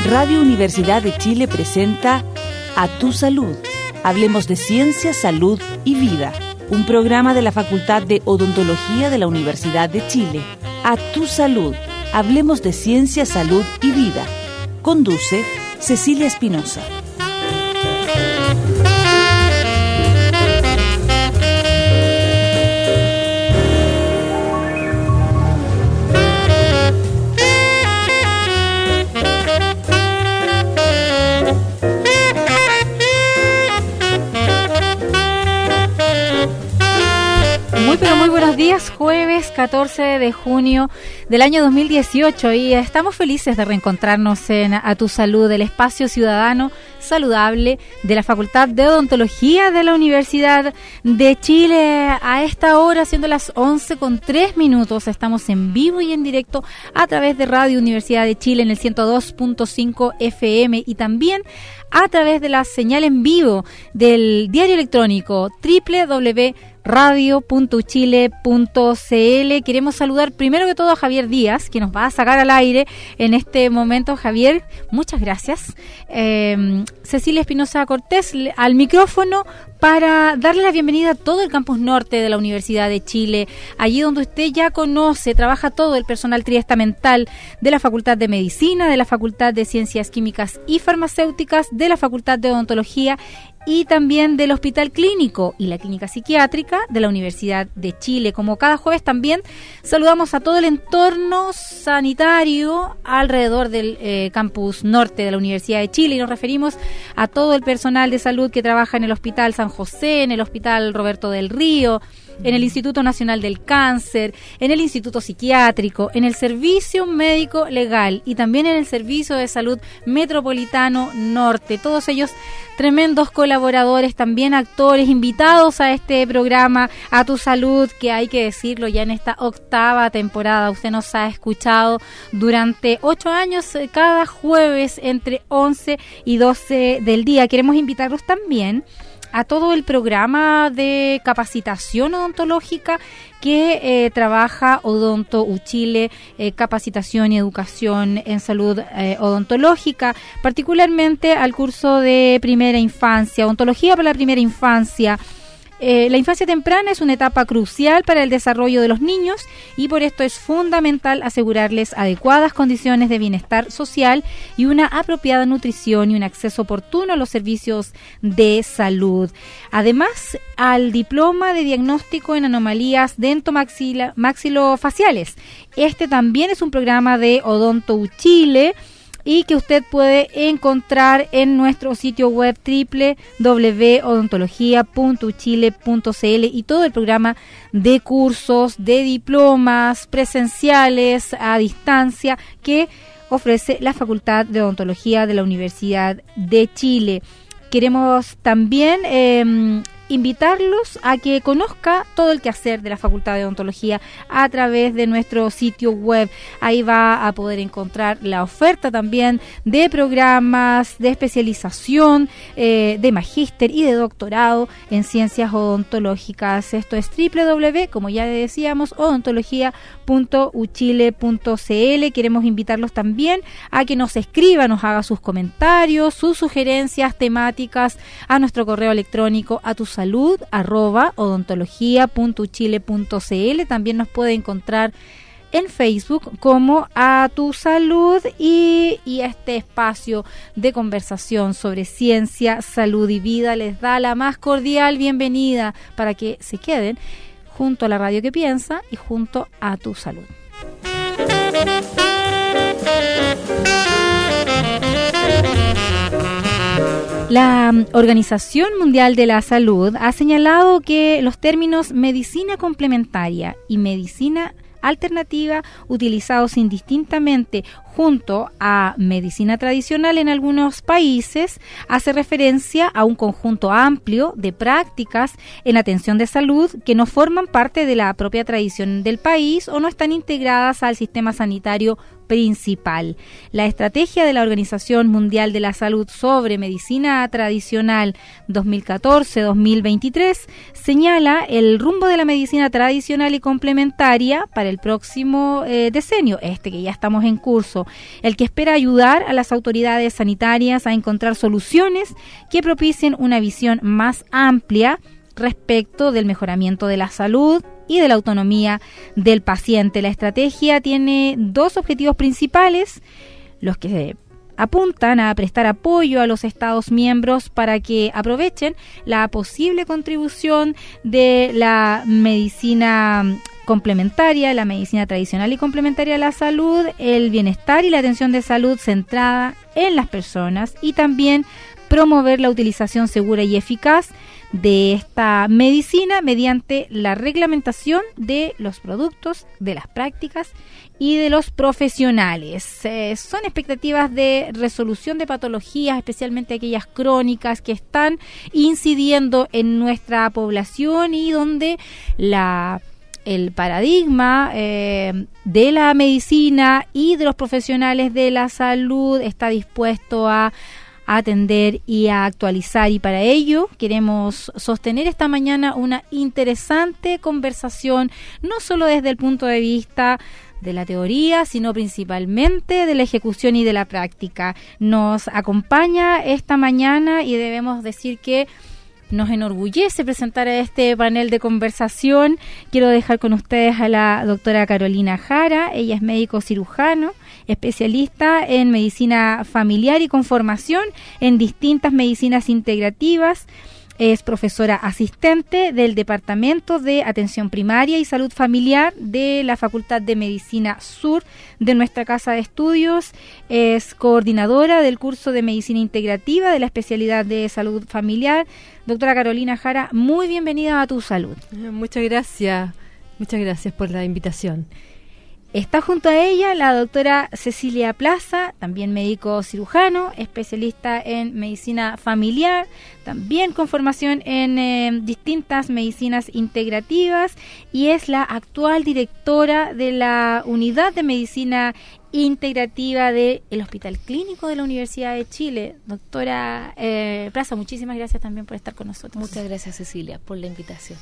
Radio Universidad de Chile presenta A Tu Salud. Hablemos de ciencia, salud y vida. Un programa de la Facultad de Odontología de la Universidad de Chile. A Tu Salud. Hablemos de ciencia, salud y vida. Conduce Cecilia Espinosa. Muy buenos días, jueves 14 de junio del año 2018 y estamos felices de reencontrarnos en A Tu Salud, el espacio ciudadano saludable de la Facultad de Odontología de la Universidad de Chile. A esta hora, siendo las 11:03, estamos en vivo y en directo a través de Radio Universidad de Chile en el 102.5 FM y también a través de la señal en vivo del diario electrónico www.radio.chile.cl. Queremos saludar primero que todo a Javier Díaz, que nos va a sacar al aire en este momento. Javier, muchas gracias. Cecilia Espinosa Cortés al micrófono para darle la bienvenida a todo el campus norte de la Universidad de Chile, allí donde usted ya conoce, trabaja todo el personal triestamental de la Facultad de Medicina, de la Facultad de Ciencias Químicas y Farmacéuticas, de la Facultad de Odontología y también del Hospital Clínico y la Clínica Psiquiátrica de la Universidad de Chile. Como cada jueves también saludamos a todo el entorno sanitario alrededor del campus norte de la Universidad de Chile y nos referimos a todo el personal de salud que trabaja en el Hospital San José, en el Hospital Roberto del Río, en el Instituto Nacional del Cáncer, en el Instituto Psiquiátrico, en el Servicio Médico Legal y también en el Servicio de Salud Metropolitano Norte. Todos ellos tremendos colaboradores, también actores invitados a este programa A Tu Salud, que hay que decirlo ya en esta 8ª temporada. Usted nos ha escuchado durante 8 años cada jueves entre 11 y 12 del día. Queremos invitarlos también a todo el programa de capacitación odontológica que trabaja Odonto Uchile, capacitación y educación en salud odontológica, particularmente al curso de primera infancia, odontología para la primera infancia. La infancia temprana es una etapa crucial para el desarrollo de los niños y por esto es fundamental asegurarles adecuadas condiciones de bienestar social y una apropiada nutrición y un acceso oportuno a los servicios de salud. Además, al diploma de diagnóstico en anomalías dentomaxilofaciales. Este también es un programa de Odonto Uchile y que usted puede encontrar en nuestro sitio web www.odontologia.uchile.cl y todo el programa de cursos, de diplomas presenciales a distancia que ofrece la Facultad de Odontología de la Universidad de Chile. Queremos también invitarlos a que conozca todo el quehacer de la Facultad de Odontología a través de nuestro sitio web. Ahí va a poder encontrar la oferta también de programas de especialización, de magíster y de doctorado en ciencias odontológicas. Esto es www, como ya decíamos, odontologia.uchile.cl. Queremos invitarlos también a que nos escriban, nos haga sus comentarios, sus sugerencias temáticas a nuestro correo electrónico a tusalud@odontologia.uchile.cl. También nos puede encontrar en Facebook como A Tu Salud y este espacio de conversación sobre ciencia, salud y vida les da la más cordial bienvenida para que se queden junto a la radio que piensa y junto a Tu Salud. La Organización Mundial de la Salud ha señalado que los términos medicina complementaria y medicina alternativa utilizados indistintamente junto a medicina tradicional en algunos países hace referencia a un conjunto amplio de prácticas en atención de salud que no forman parte de la propia tradición del país o no están integradas al sistema sanitario principal. La estrategia de la Organización Mundial de la Salud sobre Medicina Tradicional 2014-2023 señala el rumbo de la medicina tradicional y complementaria para el próximo decenio, que ya estamos en curso, el que espera ayudar a las autoridades sanitarias a encontrar soluciones que propicien una visión más amplia respecto del mejoramiento de la salud y de la autonomía del paciente. La estrategia tiene dos objetivos principales, los que apuntan a prestar apoyo a los Estados miembros para que aprovechen la posible contribución de la medicina complementaria, la medicina tradicional y complementaria a la salud, el bienestar y la atención de salud centrada en las personas, y también promover la utilización segura y eficaz de esta medicina mediante la reglamentación de los productos, de las prácticas y de los profesionales. Son expectativas de resolución de patologías, especialmente aquellas crónicas que están incidiendo en nuestra población y donde el paradigma de la medicina y de los profesionales de la salud está dispuesto a atender y a actualizar, y para ello queremos sostener esta mañana una interesante conversación, no solo desde el punto de vista de la teoría, sino principalmente de la ejecución y de la práctica. Nos acompaña esta mañana y debemos decir que nos enorgullece presentar a este panel de conversación. Quiero dejar con ustedes a la doctora Carolina Jara. Ella es médico cirujano, especialista en medicina familiar y con formación en distintas medicinas integrativas. Es profesora asistente del Departamento de Atención Primaria y Salud Familiar de la Facultad de Medicina Sur de nuestra Casa de Estudios. Es coordinadora del curso de Medicina Integrativa de la especialidad de Salud Familiar. Doctora Carolina Jara, muy bienvenida a Tu Salud. Muchas gracias por la invitación. Está junto a ella la doctora Cecilia Plaza, también médico cirujano, especialista en medicina familiar, también con formación en distintas medicinas integrativas, y es la actual directora de la Unidad de Medicina Integrativa del Hospital Clínico de la Universidad de Chile. Doctora Plaza, muchísimas gracias también por estar con nosotros. Muchas gracias, Cecilia, por la invitación.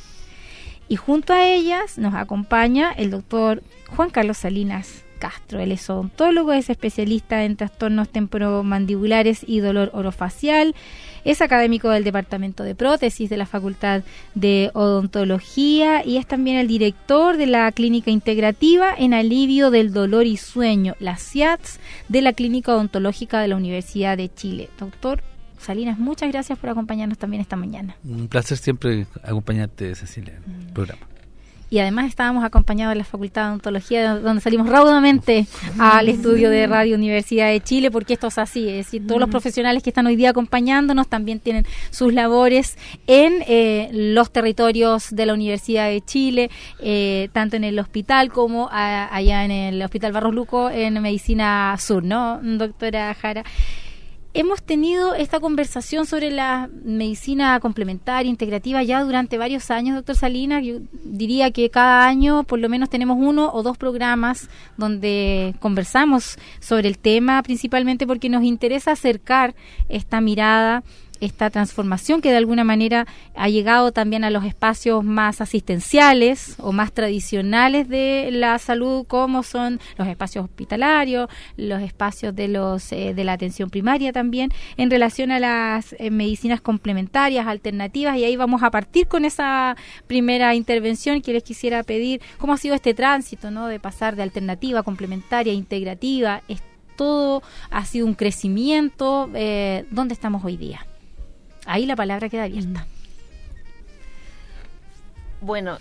Y junto a ellas nos acompaña el doctor Juan Carlos Salinas Castro. Él es odontólogo, es especialista en trastornos temporomandibulares y dolor orofacial. Es académico del Departamento de Prótesis de la Facultad de Odontología y es también el director de la Clínica Integrativa en Alivio del Dolor y Sueño, la CIATS, de la Clínica Odontológica de la Universidad de Chile. Doctor Salinas, muchas gracias por acompañarnos también esta mañana. Un placer siempre acompañarte, Cecilia, en el programa. Y además estábamos acompañados de la Facultad de Odontología, donde salimos raudamente al estudio de Radio Universidad de Chile, porque esto es así, es decir, todos los profesionales que están hoy día acompañándonos también tienen sus labores en los territorios de la Universidad de Chile, tanto en el hospital como allá en el Hospital Barros Luco, en Medicina Sur, ¿no, doctora Jara? Hemos tenido esta conversación sobre la medicina complementaria, integrativa, ya durante varios años, doctor Salinas. Yo diría que cada año por lo menos tenemos 1 o 2 programas donde conversamos sobre el tema, principalmente porque nos interesa acercar esta mirada, esta transformación que de alguna manera ha llegado también a los espacios más asistenciales o más tradicionales de la salud, como son los espacios hospitalarios, los espacios de la atención primaria también, en relación a las medicinas complementarias, alternativas, y ahí vamos a partir con esa primera intervención que les quisiera pedir. ¿Cómo ha sido este tránsito, ¿no?, de pasar de alternativa, complementaria, integrativa? Todo ha sido un crecimiento. ¿Dónde estamos hoy día? Ahí la palabra queda abierta. Bueno,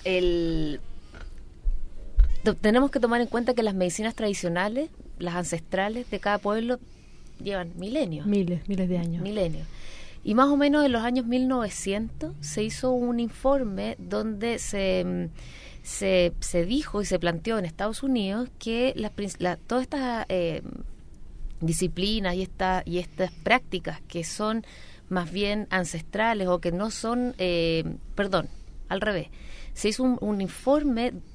tenemos que tomar en cuenta que las medicinas tradicionales, las ancestrales de cada pueblo, llevan milenios. Miles de años. Milenios. Y más o menos en los años 1900 se hizo un informe donde se dijo y se planteó en Estados Unidos que todas estas disciplinas y estas prácticas que son más bien ancestrales o que no son, al revés, se hizo un informe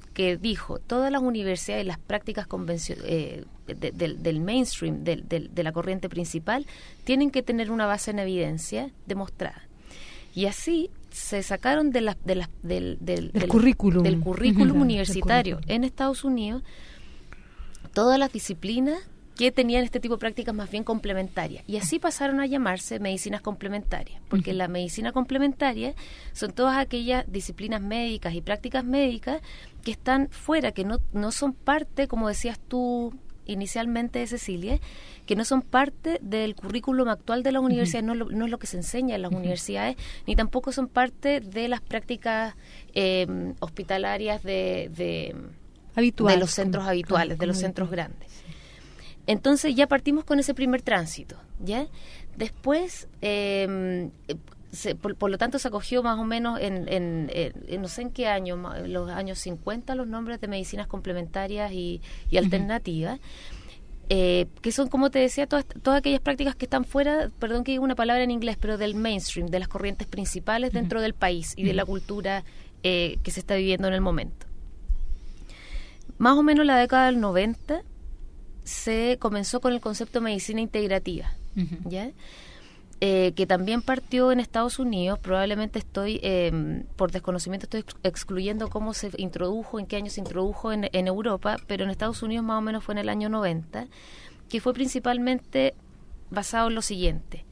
que dijo, todas las universidades, las prácticas del mainstream, de la corriente principal, tienen que tener una base en evidencia demostrada. Y así se sacaron del currículum, universitario en Estados Unidos todas las disciplinas que tenían este tipo de prácticas más bien complementarias. Y así pasaron a llamarse medicinas complementarias, porque la medicina complementaria son todas aquellas disciplinas médicas y prácticas médicas que están fuera, que no son parte, como decías tú inicialmente, Cecilia, que no son parte del currículum actual de las universidades, no es lo que se enseña en las universidades, ni tampoco son parte de las prácticas hospitalarias de los centros habituales, de los centros grandes. Entonces ya partimos con ese primer tránsito, ¿ya? Después, por lo tanto, se acogió más o menos en no sé en qué año, en los años 50, los nombres de medicinas complementarias y alternativas, que son, como te decía, todas aquellas prácticas que están fuera, perdón que diga una palabra en inglés, pero del mainstream, de las corrientes principales dentro del país y de la cultura que se está viviendo en el momento. Más o menos la década del 90 se comenzó con el concepto de medicina integrativa, ¿ya? Que también partió en Estados Unidos. Probablemente por desconocimiento estoy excluyendo cómo se introdujo, en qué año se introdujo en Europa, pero en Estados Unidos más o menos fue en el año 90, que fue principalmente basado en lo siguiente.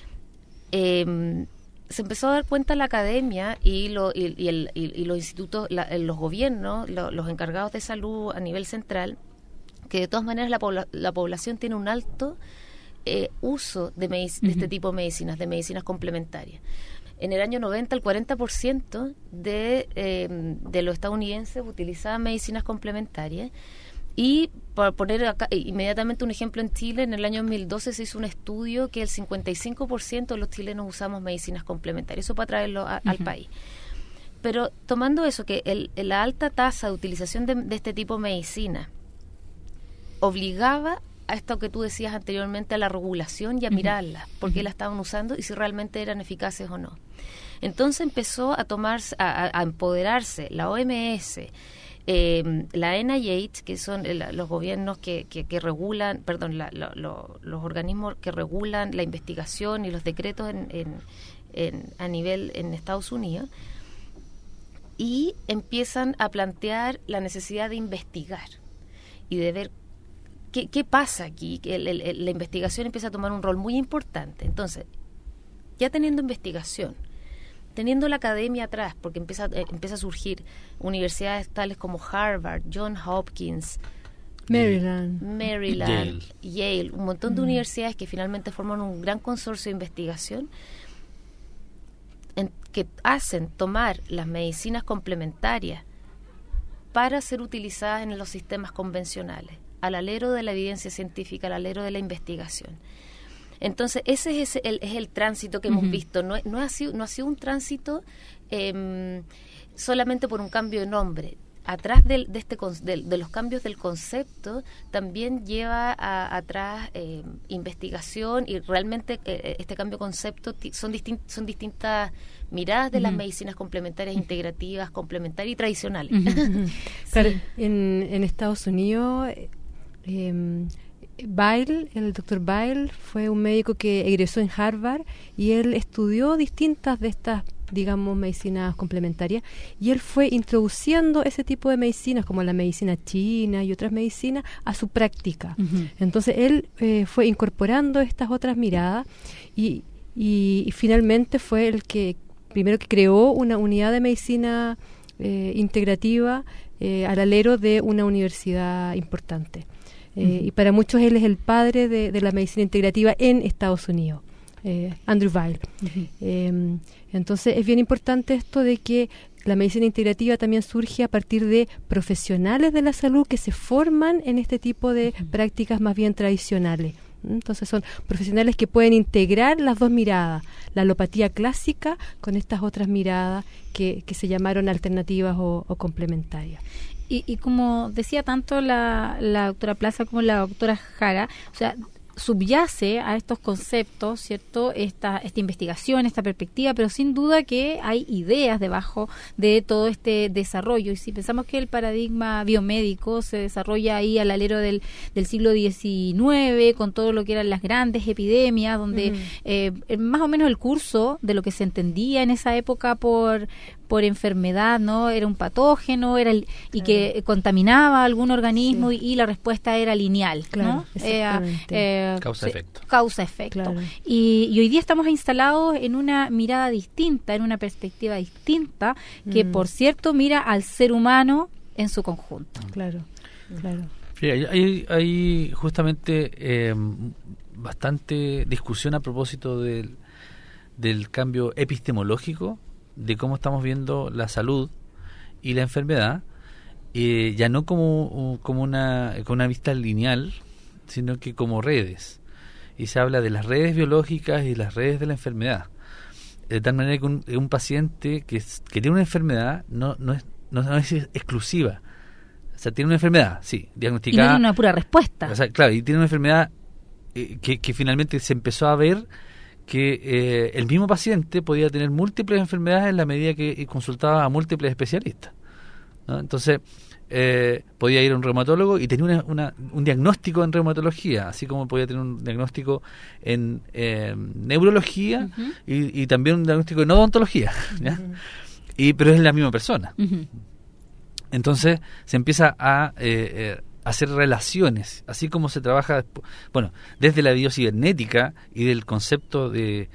Se empezó a dar cuenta la academia y los institutos, los gobiernos, los encargados de salud a nivel central, que de todas maneras la población tiene un alto uso de este tipo de medicinas complementarias. En el año 90, el 40% de los estadounidenses utilizaban medicinas complementarias. Y para poner acá inmediatamente un ejemplo, en Chile, en el año 2012 se hizo un estudio que el 55% de los chilenos usamos medicinas complementarias. Eso para traerlo al país. Pero tomando eso, que la alta tasa de utilización de este tipo de medicina obligaba a esto que tú decías anteriormente, a la regulación y a mirarlas, por qué la estaban usando y si realmente eran eficaces o no. Entonces empezó a empoderarse la OMS, la NIH, que son los gobiernos que regulan, los organismos que regulan la investigación y los decretos a nivel en Estados Unidos, y empiezan a plantear la necesidad de investigar y de ver ¿Qué pasa aquí? Que la investigación empieza a tomar un rol muy importante. Entonces, ya teniendo investigación, teniendo la academia atrás, porque empieza a surgir universidades tales como Harvard, Johns Hopkins, Maryland, Yale, un montón de universidades que finalmente forman un gran consorcio de investigación que hacen tomar las medicinas complementarias para ser utilizadas en los sistemas convencionales, al alero de la evidencia científica, al alero de la investigación. Entonces, ese es el tránsito que hemos visto. No ha sido un tránsito solamente por un cambio de nombre. Atrás de los cambios del concepto también lleva atrás investigación, y realmente este cambio de concepto son distintas miradas de las medicinas complementarias, integrativas, complementarias y tradicionales. Claro, en Estados Unidos, Weil, el doctor Weil, fue un médico que egresó en Harvard y él estudió distintas de estas, digamos, medicinas complementarias, y él fue introduciendo ese tipo de medicinas, como la medicina china y otras medicinas, a su práctica. Entonces él fue incorporando estas otras miradas y finalmente fue el que primero que creó una unidad de medicina integrativa al alero de una universidad importante. Y para muchos él es el padre de la medicina integrativa en Estados Unidos, Andrew Weil. Entonces es bien importante esto de que la medicina integrativa también surge a partir de profesionales de la salud que se forman en este tipo de prácticas más bien tradicionales. Entonces son profesionales que pueden integrar las dos miradas, la alopatía clásica con estas otras miradas que se llamaron alternativas o complementarias. Y como decía tanto la doctora Plaza como la doctora Jara, o sea, subyace a estos conceptos, ¿cierto? Esta investigación, esta perspectiva, pero sin duda que hay ideas debajo de todo este desarrollo. Y si pensamos que el paradigma biomédico se desarrolla ahí al alero del siglo XIX, con todo lo que eran las grandes epidemias, donde más o menos el curso de lo que se entendía en esa época por enfermedad, ¿no? Era un patógeno, que contaminaba algún organismo, y la respuesta era lineal, ¿no? Causa-efecto. Causa-efecto. Claro. Y hoy día estamos instalados en una mirada distinta, en una perspectiva distinta, que por cierto mira al ser humano en su conjunto. Claro. Sí, hay justamente bastante discusión a propósito del cambio epistemológico, de cómo estamos viendo la salud y la enfermedad, ya no como una vista lineal, sino que como redes. Y se habla de las redes biológicas y las redes de la enfermedad. De tal manera que un paciente que tiene una enfermedad no es exclusiva. O sea, tiene una enfermedad, sí, diagnosticada. Y no tiene una pura respuesta. O sea, claro, y tiene una enfermedad que finalmente se empezó a ver que el mismo paciente podía tener múltiples enfermedades en la medida que consultaba a múltiples especialistas, ¿no? Entonces, podía ir a un reumatólogo y tenía un diagnóstico en reumatología, así como podía tener un diagnóstico en neurología y también un diagnóstico en odontología, ¿ya? Pero es la misma persona. Entonces, se empieza a hacer relaciones, así como se trabaja, desde la biocibernética y del concepto de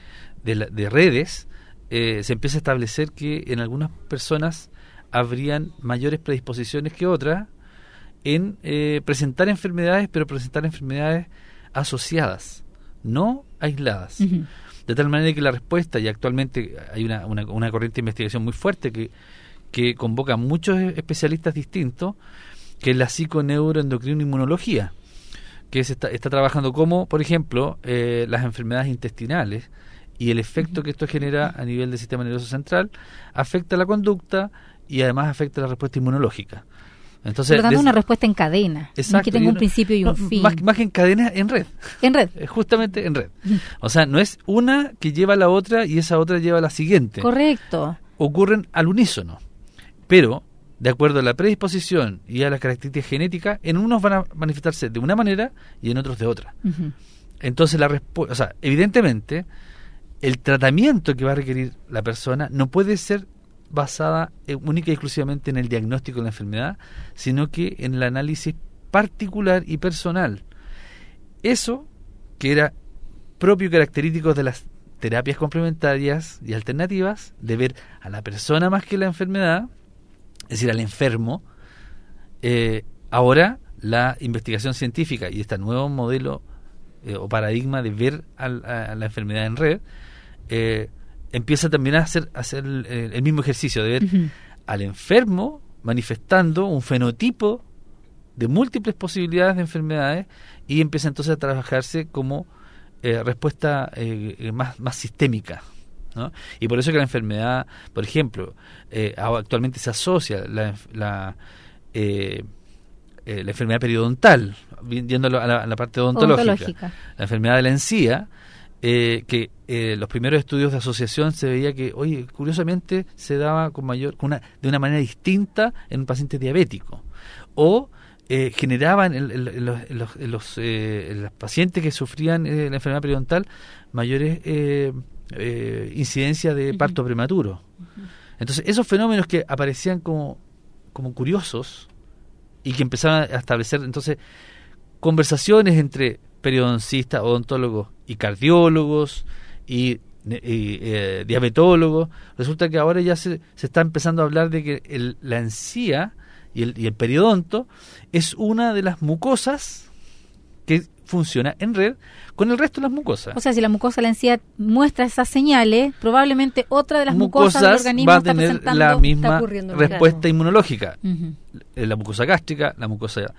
redes, se empieza a establecer que en algunas personas habrían mayores predisposiciones que otras en presentar enfermedades, pero presentar enfermedades asociadas, no aisladas. De tal manera que la respuesta, y actualmente hay una corriente de investigación muy fuerte que convoca a muchos especialistas distintos, que es la psiconeuroendocrino-inmunología, que se está trabajando como, por ejemplo, las enfermedades intestinales y el efecto que esto genera a nivel del sistema nervioso central, afecta la conducta y además afecta la respuesta inmunológica. Entonces, por lo tanto, una respuesta en cadena, exacto, que tenga un principio y un fin. Más que en cadena, en red. En red. Justamente en red. O sea, no es una que lleva a la otra y esa otra lleva a la siguiente. Correcto. Ocurren al unísono. Pero, de acuerdo a la predisposición y a las características genéticas, en unos van a manifestarse de una manera y en otros de otra. Entonces, evidentemente, el tratamiento que va a requerir la persona no puede ser basada única y exclusivamente en el diagnóstico de la enfermedad, sino que en el análisis particular y personal. Eso que era propio y característico de las terapias complementarias y alternativas, de ver a la persona más que la enfermedad, es decir, al enfermo. Ahora la investigación científica y este nuevo modelo o paradigma de ver a la enfermedad en red empieza también a hacer el mismo ejercicio de ver al enfermo manifestando un fenotipo de múltiples posibilidades de enfermedades, y empieza entonces a trabajarse como respuesta más sistémica, ¿no? Y por eso que la enfermedad, por ejemplo, actualmente se asocia la enfermedad periodontal, viéndolo a la parte odontológica. La enfermedad de la encía, que los primeros estudios de asociación se veía que, curiosamente se daba de una manera distinta en un paciente diabético, o generaban en los pacientes que sufrían la enfermedad periodontal mayores incidencias de parto prematuro. Entonces, esos fenómenos que aparecían como curiosos y que empezaban a establecer entonces conversaciones entre periodoncistas, odontólogos y cardiólogos y diabetólogos, resulta que ahora ya se está empezando a hablar de que la encía y el periodonto es una de las mucosas que funciona en red con el resto de las mucosas. O sea, si la mucosa de la encía muestra esas señales, probablemente otra de las mucosas del organismo va a tener la misma respuesta inmunológica. La mucosa gástrica, la mucosa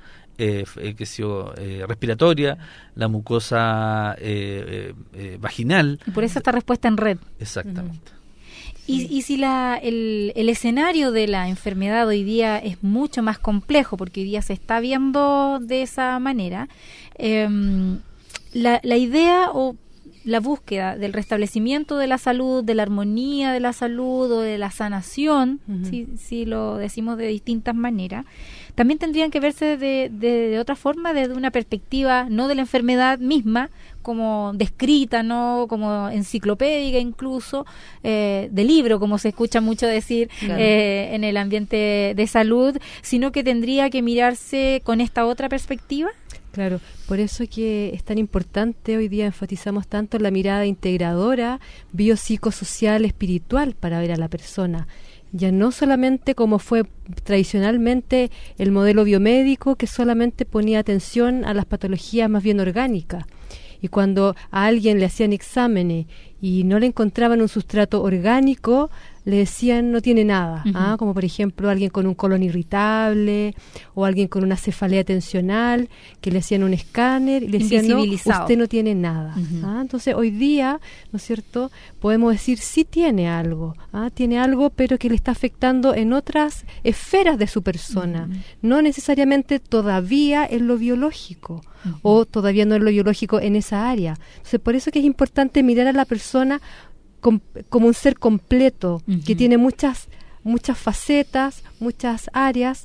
respiratoria, la mucosa vaginal. Y por eso esta respuesta en red. Exactamente. Y si el escenario de la enfermedad hoy día es mucho más complejo, porque hoy día se está viendo de esa manera, la idea o la búsqueda del restablecimiento de la salud, de la armonía de la salud o de la sanación, si lo decimos de distintas maneras, también tendrían que verse de otra forma, desde una perspectiva no de la enfermedad misma, como descrita, no como enciclopédica incluso, de libro, como se escucha mucho decir en el ambiente de salud, sino que tendría que mirarse con esta otra perspectiva. Claro, por eso que es tan importante, hoy día enfatizamos tanto la mirada integradora, biopsicosocial, espiritual para ver a la persona. Ya no solamente como fue tradicionalmente el modelo biomédico, que solamente ponía atención a las patologías más bien orgánicas. Y cuando a alguien le hacían exámenes y no le encontraban un sustrato orgánico, le decían no tiene nada, como por ejemplo alguien con un colon irritable o alguien con una cefalea tensional, que le hacían un escáner y le decían no, usted no tiene nada. Entonces hoy día, ¿no es cierto?, podemos decir sí tiene algo, pero que le está afectando en otras esferas de su persona, no necesariamente todavía en lo biológico o todavía no en lo biológico en esa área. Entonces por eso que es importante mirar a la persona como un ser completo, que tiene muchas facetas, muchas áreas,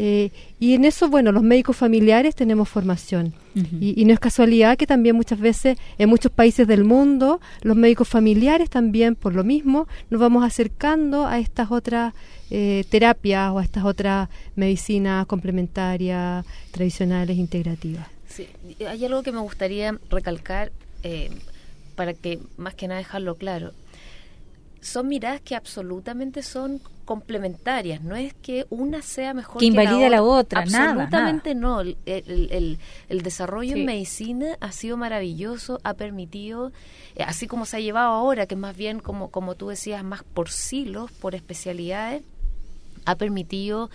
y en eso, bueno, los médicos familiares tenemos formación. Y no es casualidad que también muchas veces en muchos países del mundo los médicos familiares también, por lo mismo, nos vamos acercando a estas otras terapias o a estas otras medicinas complementarias, tradicionales, integrativas. Sí, hay algo que me gustaría recalcar para que más que nada dejarlo claro. Son miradas que absolutamente son complementarias, no es que una sea mejor que invalida la otra, absolutamente nada. No. El desarrollo en medicina ha sido maravilloso, ha permitido, así como se ha llevado ahora, que más bien como tú decías, más por silos, por especialidades, ha permitido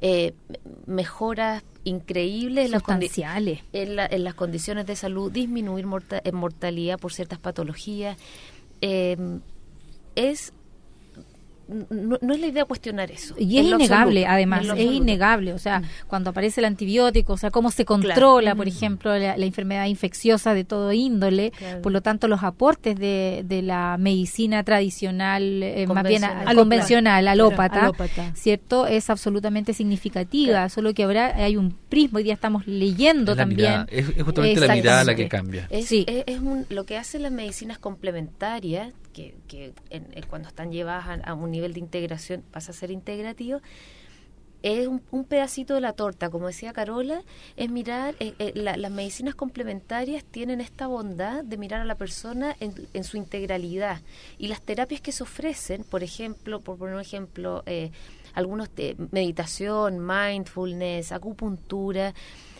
mejoras increíbles sustanciales en las condiciones de salud, disminuir mortalidad por ciertas patologías. No es la idea cuestionar eso. Y es innegable, además, es innegable. O sea, cuando aparece el antibiótico, o sea, cómo se controla, por ejemplo, la enfermedad infecciosa de todo índole. Por lo tanto, los aportes de la medicina tradicional, más bien convencional, alópata, ¿cierto? Es absolutamente significativa. Solo que ahora hay un prisma, hoy día estamos leyendo también. Es justamente la mirada la que cambia. Lo que hacen las medicinas complementarias, que cuando están llevadas a un nivel de integración pasa a ser integrativo, es un pedacito de la torta, como decía Carola, es mirar, las medicinas complementarias tienen esta bondad de mirar a la persona en su integralidad, y las terapias que se ofrecen, por ejemplo, por poner un ejemplo, algunos de meditación, mindfulness, acupuntura,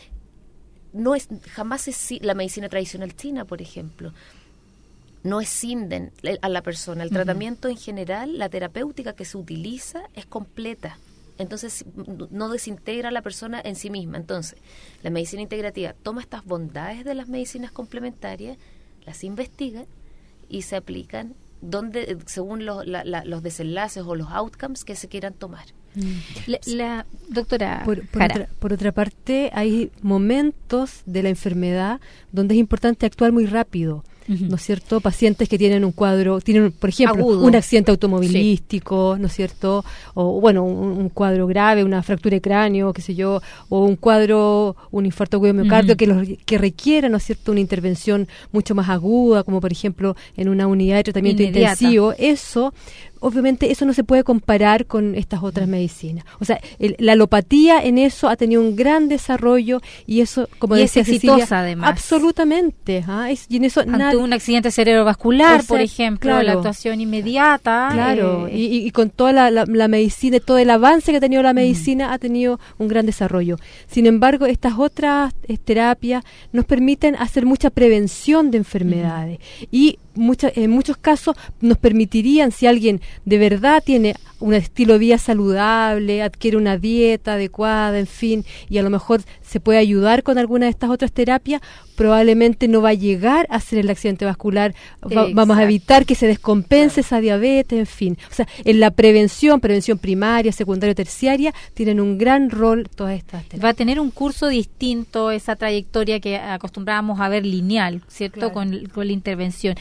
jamás es la medicina tradicional china, por ejemplo, no escinden a la persona. El tratamiento en general, la terapéutica que se utiliza es completa. Entonces, no desintegra a la persona en sí misma. Entonces, la medicina integrativa toma estas bondades de las medicinas complementarias, las investiga y se aplican según los desenlaces o los outcomes que se quieran tomar. La doctora por otra parte, hay momentos de la enfermedad donde es importante actuar muy rápido. ¿No es cierto? Pacientes que tienen un cuadro, por ejemplo, agudo, un accidente automovilístico, ¿no es cierto? O bueno, un cuadro grave, una fractura de cráneo, qué sé yo, o un infarto agudo de miocardio que requiera, ¿no es cierto?, una intervención mucho más aguda, como por ejemplo en una unidad de tratamiento intensivo. Obviamente eso no se puede comparar con estas otras medicinas. O sea, la alopatía en eso ha tenido un gran desarrollo y eso, como decía Cecilia, exitosa además. Absolutamente. Y en eso ante un accidente cerebrovascular, por ejemplo, la actuación inmediata. Claro, y con toda la medicina, todo el avance que ha tenido la medicina, ha tenido un gran desarrollo. Sin embargo, estas otras terapias nos permiten hacer mucha prevención de enfermedades y en muchos casos nos permitirían, si alguien de verdad tiene un estilo de vida saludable, adquiere una dieta adecuada, en fin, y a lo mejor se puede ayudar con alguna de estas otras terapias, probablemente no va a llegar a hacer el accidente vascular, vamos a evitar que se descompense esa diabetes, en fin. O sea, en la prevención primaria, secundaria, terciaria, tienen un gran rol todas estas terapias. Va a tener un curso distinto, esa trayectoria que acostumbrábamos a ver lineal, ¿cierto? Claro. Con la intervención.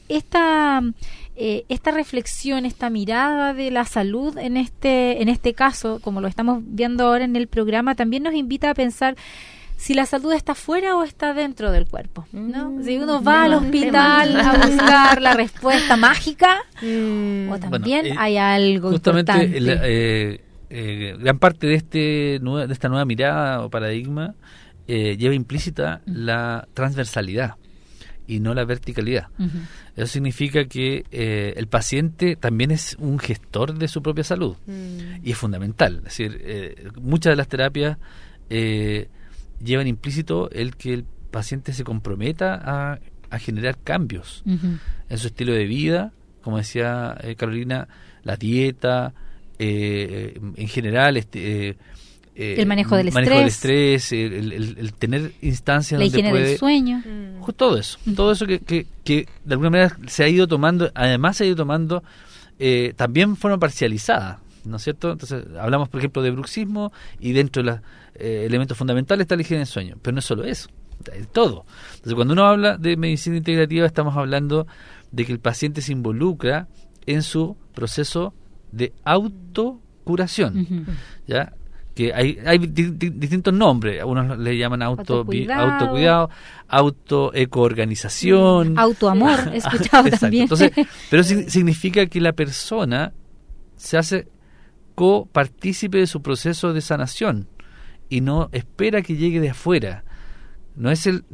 Esta reflexión, esta mirada de la salud en este caso, como lo estamos viendo ahora en el programa, también nos invita a pensar si la salud está fuera o está dentro del cuerpo, ¿no? Si uno va al hospital a buscar la respuesta mágica, o también hay algo justamente importante. Gran parte de esta nueva mirada o paradigma lleva implícita la transversalidad y no la verticalidad. Eso significa que el paciente también es un gestor de su propia salud y es fundamental. Es decir, muchas de las terapias llevan implícito el que el paciente se comprometa a generar cambios en su estilo de vida, como decía Carolina, la dieta, en general, el manejo del estrés, el tener instancias la donde higiene puede, del sueño, todo eso que de alguna manera se ha ido tomando, además se ha ido tomando también forma parcializada, ¿no es cierto? Entonces hablamos, por ejemplo, de bruxismo, y dentro de los elementos fundamentales está la higiene del sueño, pero no es solo eso, es todo. Entonces cuando uno habla de medicina integrativa, estamos hablando de que el paciente se involucra en su proceso de autocuración, ¿ya? Que hay distintos nombres, algunos le llaman autocuidado, autoecoorganización, autoamor, he escuchado también. Entonces, pero significa que la persona se hace copartícipe de su proceso de sanación y no espera que llegue de afuera. No es el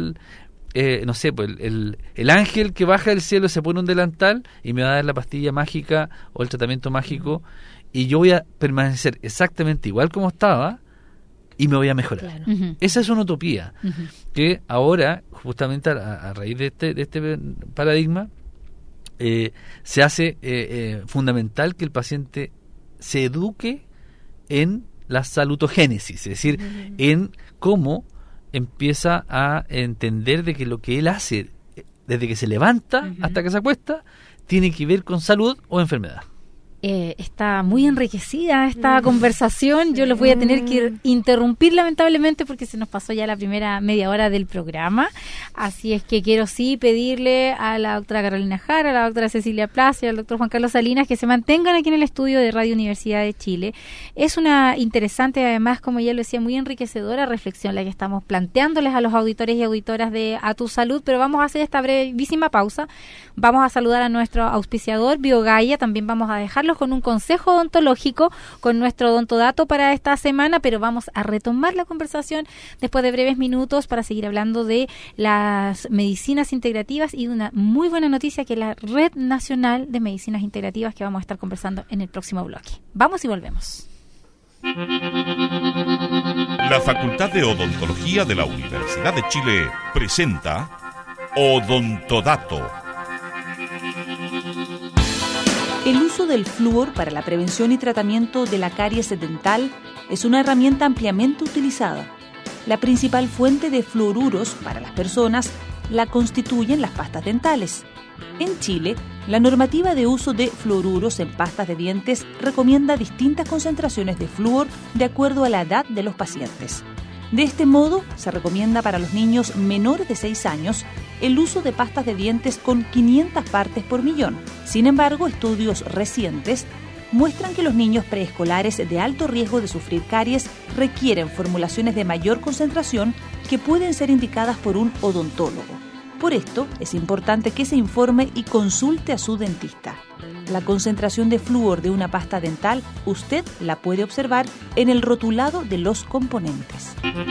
ángel que baja del cielo, se pone un delantal y me va a dar la pastilla mágica o el tratamiento mágico, y yo voy a permanecer exactamente igual como estaba y me voy a mejorar. Claro. Esa es una utopía que ahora, justamente a raíz de este paradigma, se hace fundamental que el paciente se eduque en la salutogénesis, es decir, en cómo empieza a entender de que lo que él hace desde que se levanta hasta que se acuesta tiene que ver con salud o enfermedad. Está muy enriquecida esta conversación. Yo los voy a tener que interrumpir lamentablemente porque se nos pasó ya la primera media hora del programa. Así es que quiero sí pedirle a la doctora Carolina Jara, a la doctora Cecilia Plaza y al doctor Juan Carlos Salinas que se mantengan aquí en el estudio de Radio Universidad de Chile. Es una interesante, además, como ya lo decía, muy enriquecedora reflexión la que estamos planteándoles a los auditores y auditoras de A Tu Salud, pero vamos a hacer esta brevísima pausa. Vamos a saludar a nuestro auspiciador BioGaia, también vamos a dejarlos con un consejo odontológico con nuestro odontodato para esta semana, pero vamos a retomar la conversación después de breves minutos para seguir hablando de las medicinas integrativas y de una muy buena noticia que es la Red Nacional de Medicinas Integrativas, que vamos a estar conversando en el próximo bloque. Vamos y volvemos. La Facultad de Odontología de la Universidad de Chile presenta Odontodato. El uso del flúor para la prevención y tratamiento de la caries dental es una herramienta ampliamente utilizada. La principal fuente de fluoruros para las personas la constituyen las pastas dentales. En Chile, la normativa de uso de fluoruros en pastas de dientes recomienda distintas concentraciones de flúor de acuerdo a la edad de los pacientes. De este modo, se recomienda para los niños menores de 6 años el uso de pastas de dientes con 500 partes por millón. Sin embargo, estudios recientes muestran que los niños preescolares de alto riesgo de sufrir caries requieren formulaciones de mayor concentración que pueden ser indicadas por un odontólogo. Por esto, es importante que se informe y consulte a su dentista. La concentración de flúor de una pasta dental usted la puede observar en el rotulado de los componentes.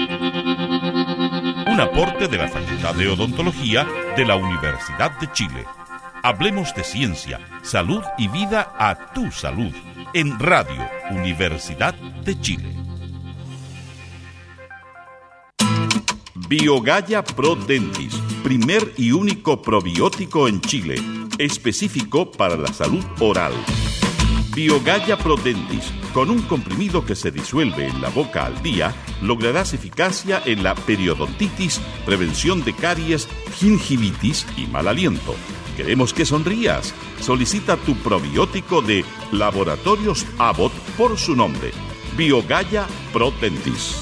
Un aporte de la Facultad de Odontología de la Universidad de Chile. Hablemos de ciencia, salud y vida a tu salud en Radio Universidad de Chile. BioGaia Pro Dentis, primer y único probiótico en Chile. específico para la salud oral. BioGaia Prodentis, con un comprimido que se disuelve en la boca al día, lograrás eficacia en la periodontitis, prevención de caries, gingivitis y mal aliento. Queremos que sonrías. Solicita tu probiótico de Laboratorios Abbott por su nombre, BioGaia Prodentis.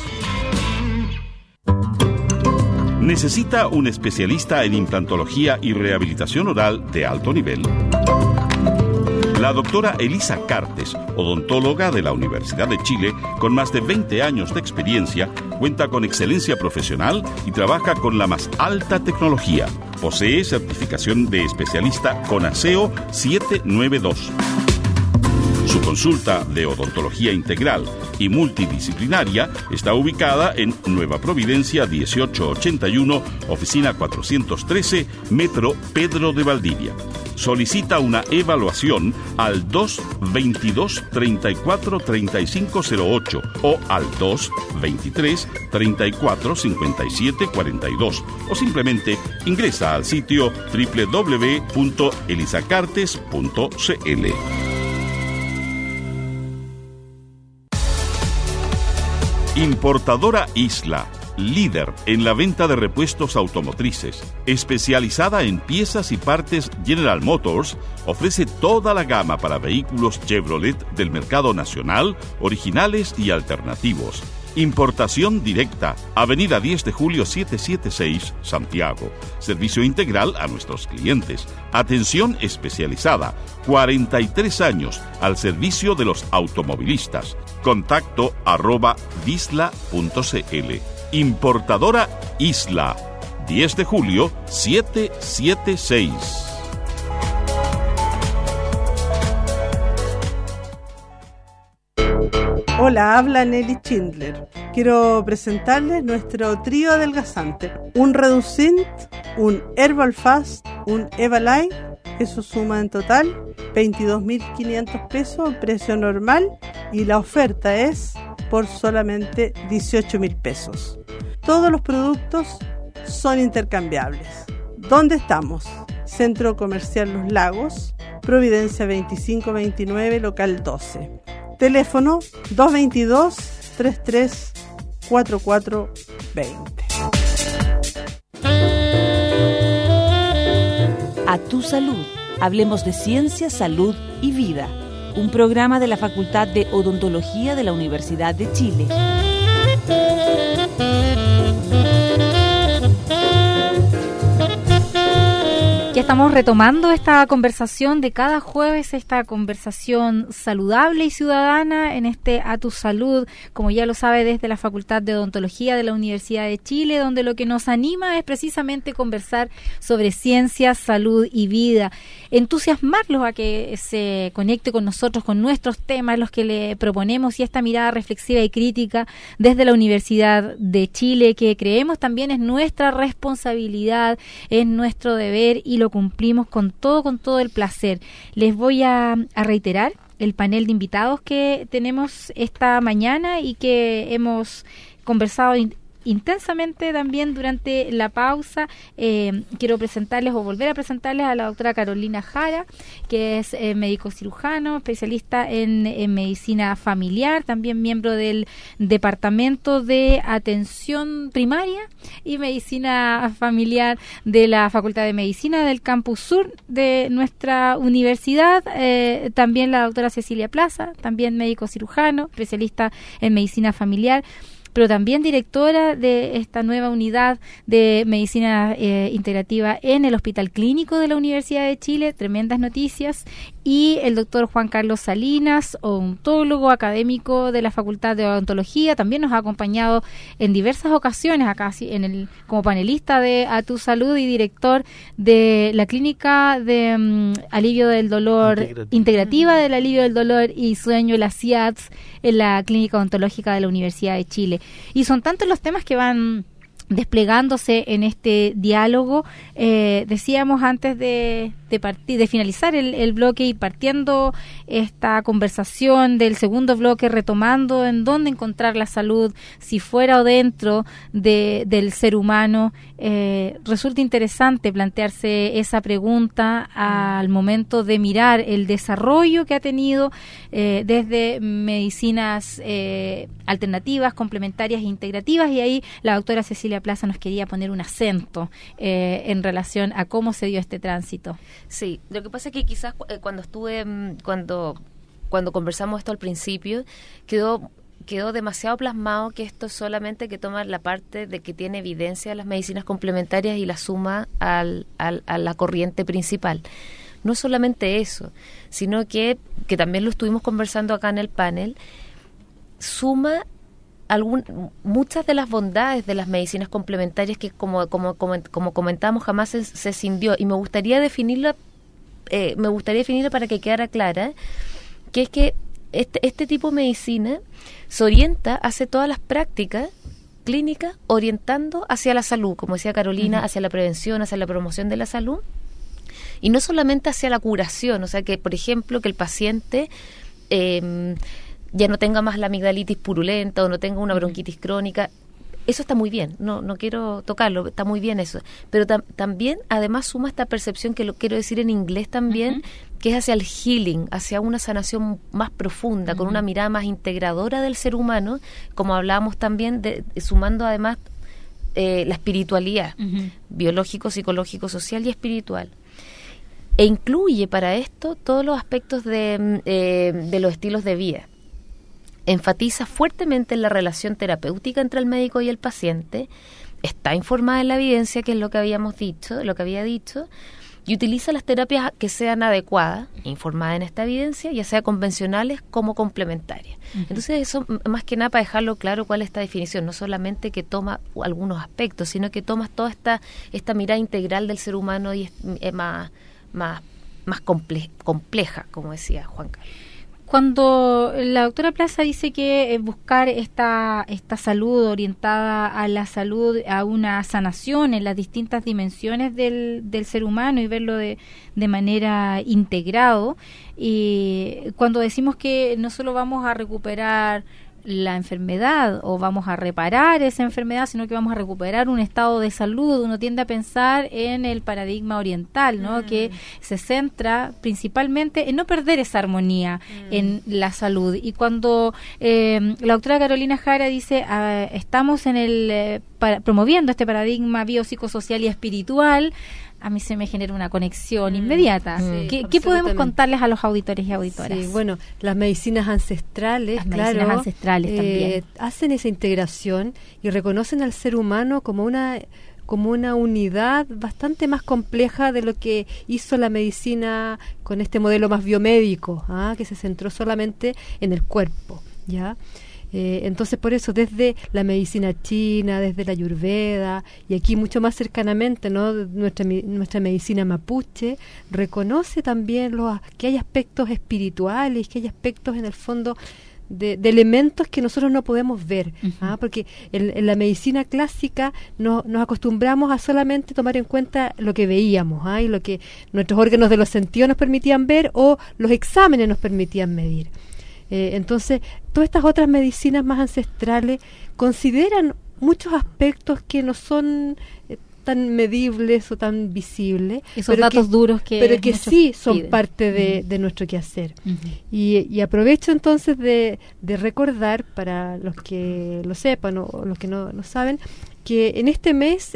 ¿Necesita un especialista en implantología y rehabilitación oral de alto nivel? La doctora Elisa Cartes, odontóloga de la Universidad de Chile, con más de 20 años de experiencia, cuenta con excelencia profesional y trabaja con la más alta tecnología. Posee certificación de especialista CONASEO 792. Su consulta de odontología integral y multidisciplinaria está ubicada en Nueva Providencia 1881, oficina 413, Metro Pedro de Valdivia. Solicita una evaluación al 222-34-3508 o al 223-34-5742 o simplemente ingresa al sitio www.elisacartes.cl. Importadora Isla, líder en la venta de repuestos automotrices, especializada en piezas y partes General Motors, ofrece toda la gama para vehículos Chevrolet del mercado nacional, originales y alternativos. Importación directa, Avenida 10 de Julio 776, Santiago. Servicio integral a nuestros clientes. Atención especializada, 43 años al servicio de los automovilistas. Contacto @visla.cl. Importadora Isla, 10 de julio 776. Hola, habla Nelly Schindler. Quiero presentarles nuestro trío adelgazante. Un Reducint, un Herbal Fast, un Evaline. Eso suma en total 22.500 pesos, precio normal. Y la oferta es por solamente 18.000 pesos. Todos los productos son intercambiables. ¿Dónde estamos? Centro Comercial Los Lagos, Providencia 2529, local 12. Teléfono 222-334420. A tu salud. Hablemos de ciencia, salud y vida. Un programa de la Facultad de Odontología de la Universidad de Chile. Ya estamos retomando esta conversación de cada jueves, esta conversación saludable y ciudadana en este A Tu Salud, como ya lo sabe, desde la Facultad de Odontología de la Universidad de Chile, donde lo que nos anima es precisamente conversar sobre ciencia, salud y vida, entusiasmarlos a que se conecte con nosotros, con nuestros temas, los que le proponemos, y esta mirada reflexiva y crítica desde la Universidad de Chile, que creemos también es nuestra responsabilidad, es nuestro deber y lo cumplimos con todo el placer. Les voy a reiterar el panel de invitados que tenemos esta mañana y que hemos conversado intensamente también durante la pausa. Quiero presentarles o volver a presentarles a la doctora Carolina Jara, que es médico cirujano, especialista en medicina familiar, también miembro del Departamento de Atención Primaria y Medicina Familiar de la Facultad de Medicina del Campus Sur de nuestra universidad. También la doctora Cecilia Plaza, también médico cirujano, especialista en medicina familiar, pero también directora de esta nueva unidad de medicina integrativa en el Hospital Clínico de la Universidad de Chile. Tremendas noticias. Y el doctor Juan Carlos Salinas, odontólogo académico de la Facultad de Odontología, también nos ha acompañado en diversas ocasiones acá como panelista de A Tu Salud y director de la clínica de alivio del dolor integrativa del alivio del dolor y sueño, la CIADS, en la Clínica Odontológica de la Universidad de Chile. Y son tantos los temas que van desplegándose en este diálogo. Decíamos antes de finalizar el bloque y partiendo esta conversación del segundo bloque, retomando en dónde encontrar la salud, si fuera o dentro del ser humano, resulta interesante plantearse esa pregunta al momento de mirar el desarrollo que ha tenido desde medicinas alternativas, complementarias e integrativas, y ahí la doctora Cecilia Plaza nos quería poner un acento en relación a cómo se dio este tránsito. Sí, lo que pasa es que quizás cuando conversamos esto al principio, quedó demasiado plasmado que esto solamente que toma la parte de que tiene evidencia las medicinas complementarias y la suma a la corriente principal. No solamente eso, sino que también lo estuvimos conversando acá en el panel, suma muchas de las bondades de las medicinas complementarias que como comentamos jamás se escindió, y me gustaría definirla para que quedara clara, que es que este tipo de medicina se orienta, hace todas las prácticas clínicas orientando hacia la salud, como decía Carolina, hacia la prevención, hacia la promoción de la salud, y no solamente hacia la curación, o sea que, por ejemplo, que el paciente ya no tenga más la amigdalitis purulenta o no tenga una bronquitis crónica. Eso está muy bien, no quiero tocarlo, está muy bien eso. Pero también, además, suma esta percepción, que lo quiero decir en inglés también, que es hacia el healing, hacia una sanación más profunda, con una mirada más integradora del ser humano, como hablábamos también, sumando además la espiritualidad, biológico, psicológico, social y espiritual. E incluye para esto todos los aspectos de los estilos de vida. Enfatiza fuertemente en la relación terapéutica entre el médico y el paciente, está informada en la evidencia, que es lo que había dicho, y utiliza las terapias que sean adecuadas, informadas en esta evidencia, ya sea convencionales como complementarias. Entonces, eso más que nada para dejarlo claro cuál es esta definición, no solamente que toma algunos aspectos, sino que toma toda esta mirada integral del ser humano y es más compleja, como decía Juan Carlos. Cuando la doctora Plaza dice que buscar esta salud orientada a la salud, a una sanación en las distintas dimensiones del ser humano y verlo de manera integrado, y cuando decimos que no solo vamos a recuperar la enfermedad o vamos a reparar esa enfermedad, sino que vamos a recuperar un estado de salud, uno tiende a pensar en el paradigma oriental, ¿no? Que se centra principalmente en no perder esa armonía en la salud. Y cuando la doctora Carolina Jara dice estamos en promoviendo este paradigma biopsicosocial y espiritual, a mí se me genera una conexión inmediata. Sí, ¿Qué podemos contarles a los auditores y auditoras? Sí, bueno, las medicinas ancestrales, también hacen esa integración y reconocen al ser humano como una unidad bastante más compleja de lo que hizo la medicina con este modelo más biomédico, que se centró solamente en el cuerpo, ¿ya? Entonces, por eso, desde la medicina china, desde la Ayurveda, y aquí mucho más cercanamente, ¿no?, nuestra medicina mapuche, reconoce también que hay aspectos espirituales, que hay aspectos, en el fondo, de elementos que nosotros no podemos ver, porque en la medicina clásica nos acostumbramos a solamente tomar en cuenta lo que veíamos, y lo que nuestros órganos de los sentidos nos permitían ver o los exámenes nos permitían medir. Entonces, todas estas otras medicinas más ancestrales consideran muchos aspectos que no son tan medibles o tan visibles. Esos datos duros pero que sí son parte de nuestro quehacer. Y aprovecho entonces de recordar, para los que lo sepan o los que no lo saben, que en este mes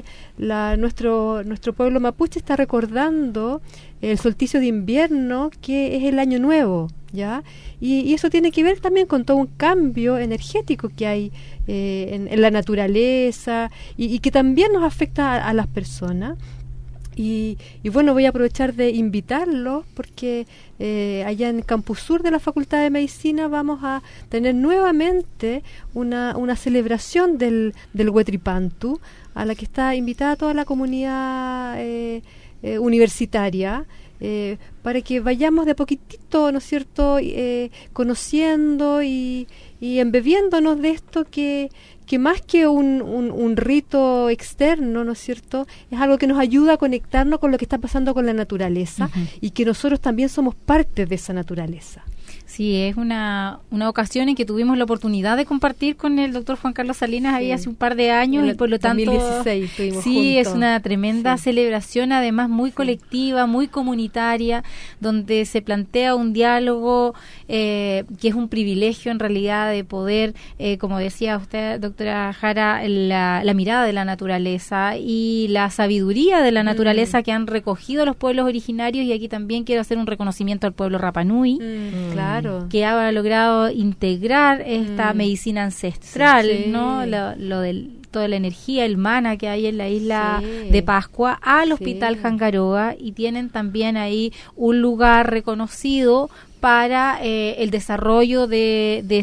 nuestro pueblo mapuche está recordando el solsticio de invierno, que es el año nuevo, ¿ya? Y eso tiene que ver también con todo un cambio energético que hay en la naturaleza y que también nos afecta a las personas. Y bueno, voy a aprovechar de invitarlos porque allá en Campus Sur de la Facultad de Medicina vamos a tener nuevamente una celebración del Huetripantu, a la que está invitada toda la comunidad universitaria, para que vayamos de poquitito, ¿no es cierto?, conociendo y embebiéndonos de esto que que más que un rito externo, ¿no es cierto?, es algo que nos ayuda a conectarnos con lo que está pasando con la naturaleza y que nosotros también somos parte de esa naturaleza. Sí, es una ocasión en que tuvimos la oportunidad de compartir con el doctor Juan Carlos Salinas ahí hace un par de años y por lo tanto 2016 estuvimos sí, juntos. es una tremenda celebración, además muy colectiva, muy comunitaria, donde se plantea un diálogo que es un privilegio en realidad de poder, como decía usted, doctora Jara, la mirada de la naturaleza y la sabiduría de la naturaleza que han recogido los pueblos originarios, y aquí también quiero hacer un reconocimiento al pueblo Rapanui. Claro. Que ha logrado integrar esta medicina ancestral, Sí. ¿no? Lo de toda la energía, el mana que hay en la isla de Pascua al Hospital Jangaroa, y tienen también ahí un lugar reconocido para el desarrollo de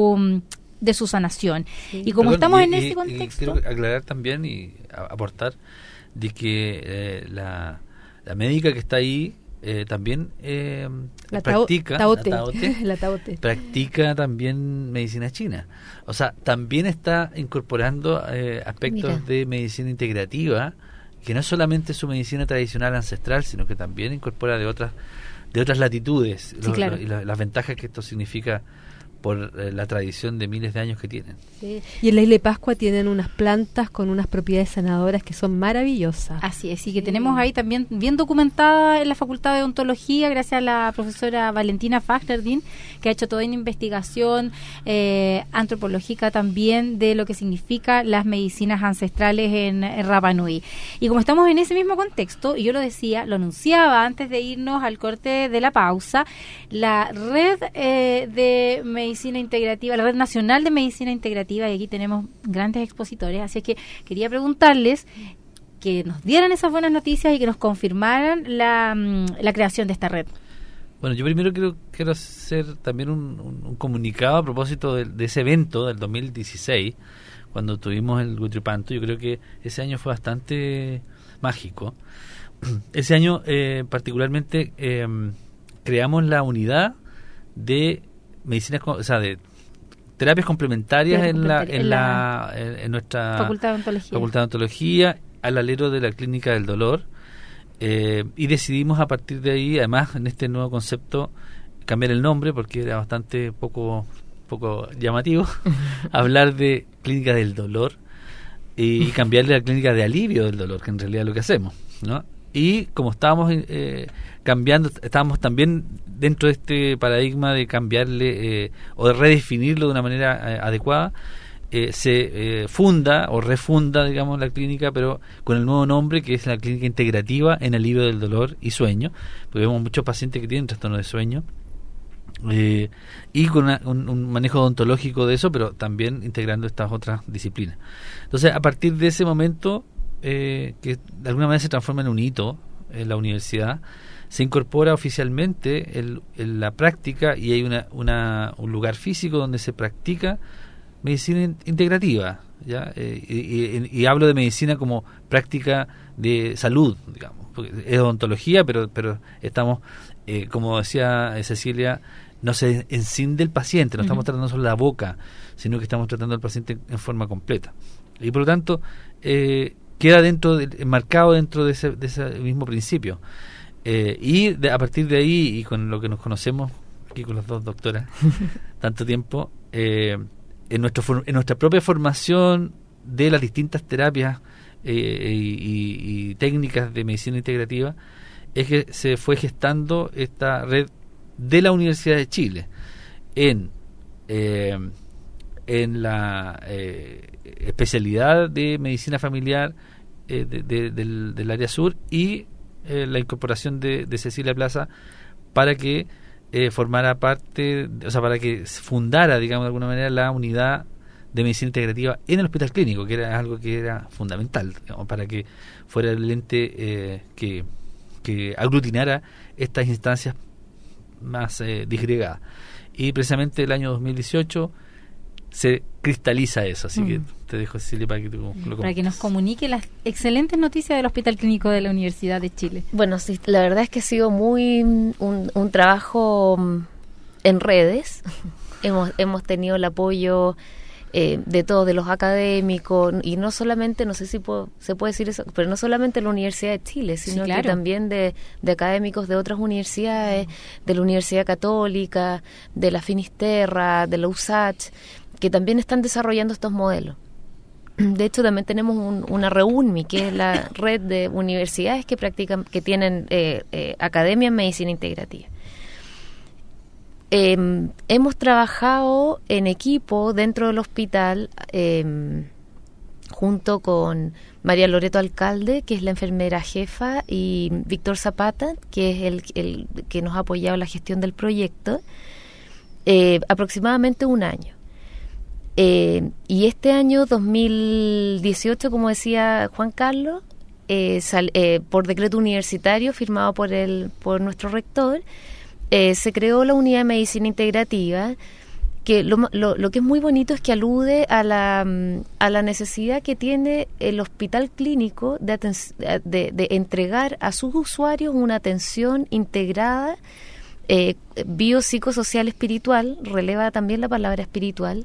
su sanación. Y como estamos en ese contexto... Quiero aclarar también y aportar de que la médica que está ahí también La practica la taote. practica también medicina china. O sea, también está incorporando aspectos de medicina integrativa, que no es solamente su medicina tradicional ancestral, sino que también incorpora de otras latitudes, claro. y las ventajas que esto significa por la tradición de miles de años que tienen. Sí. Y en la isla de Pascua tienen unas plantas con unas propiedades sanadoras que son maravillosas. Así es, y que tenemos ahí también bien documentada en la Facultad de Odontología, gracias a la profesora Valentina Fachterdin, que ha hecho toda una investigación antropológica también de lo que significa las medicinas ancestrales en Rapa Nui. Y como estamos en ese mismo contexto, y yo lo decía, lo anunciaba antes de irnos al corte de la pausa, la red de medicina integrativa, la Red Nacional de Medicina Integrativa, y aquí tenemos grandes expositores, así es que quería preguntarles que nos dieran esas buenas noticias y que nos confirmaran la creación de esta red. Bueno, yo primero quiero hacer también un comunicado a propósito de ese evento del 2016, cuando tuvimos el Huitripantu. Yo creo que ese año fue bastante mágico. Ese año particularmente creamos la unidad de medicinas, o sea, de terapias complementarias en nuestra Facultad de Odontología, al alero de la Clínica del Dolor, y decidimos a partir de ahí, además en este nuevo concepto, cambiar el nombre porque era bastante poco llamativo hablar de Clínica del Dolor y cambiarle a Clínica de Alivio del Dolor, que en realidad es lo que hacemos, ¿no? Y como estábamos cambiando, estábamos también dentro de este paradigma de cambiarle o de redefinirlo de una manera adecuada, se funda o refunda, digamos, la clínica, pero con el nuevo nombre, que es la Clínica Integrativa en Alivio del Dolor y Sueño, porque vemos muchos pacientes que tienen trastorno de sueño, y con un manejo odontológico de eso, pero también integrando estas otras disciplinas. Entonces, a partir de ese momento, que de alguna manera se transforma en un hito en la universidad, se incorpora oficialmente la práctica, y hay un lugar físico donde se practica medicina integrativa, ¿ya? Y hablo de medicina como práctica de salud, digamos, porque es odontología, pero estamos, como decía Cecilia, no se encinde el paciente, no estamos tratando solo la boca, sino que estamos tratando al paciente en forma completa. Y por lo tanto, queda enmarcado dentro de ese mismo principio. Y a partir de ahí, y con lo que nos conocemos aquí con las dos doctoras, tanto tiempo, en nuestra propia formación de las distintas terapias y técnicas de medicina integrativa, es que se fue gestando esta red de la Universidad de Chile en la especialidad de medicina familiar del área sur, y la incorporación de Cecilia Plaza para que formara parte, o sea, para que fundara, digamos, de alguna manera, la unidad de medicina integrativa en el hospital clínico, que era algo que era fundamental, digamos, para que fuera el ente que aglutinara estas instancias más disgregadas. Y precisamente el año 2018 se cristaliza eso, así que te dejo, Cecilia, para que tú para que nos comunique las excelentes noticias del Hospital Clínico de la Universidad de Chile. Bueno, sí, la verdad es que ha sido muy un trabajo en redes. Hemos tenido el apoyo de todo, de los académicos, y no solamente, no sé si se puede decir eso, pero no solamente la Universidad de Chile, sino Sí, claro. que también de académicos de otras universidades, de la Universidad Católica, de la Finisterra, de la USACH, que también están desarrollando estos modelos. De hecho, también tenemos una REUNMI, que es la red de universidades que tienen academia en medicina integrativa. Hemos trabajado en equipo dentro del hospital junto con María Loreto Alcalde, que es la enfermera jefa, y Víctor Zapata, que es el que nos ha apoyado en la gestión del proyecto, aproximadamente un año. Y este año 2018, como decía Juan Carlos, por decreto universitario firmado por nuestro rector, se creó la unidad de medicina integrativa, que lo que es muy bonito es que alude a la necesidad que tiene el hospital clínico de entregar a sus usuarios una atención integrada, biopsicosocial espiritual, releva también la palabra espiritual,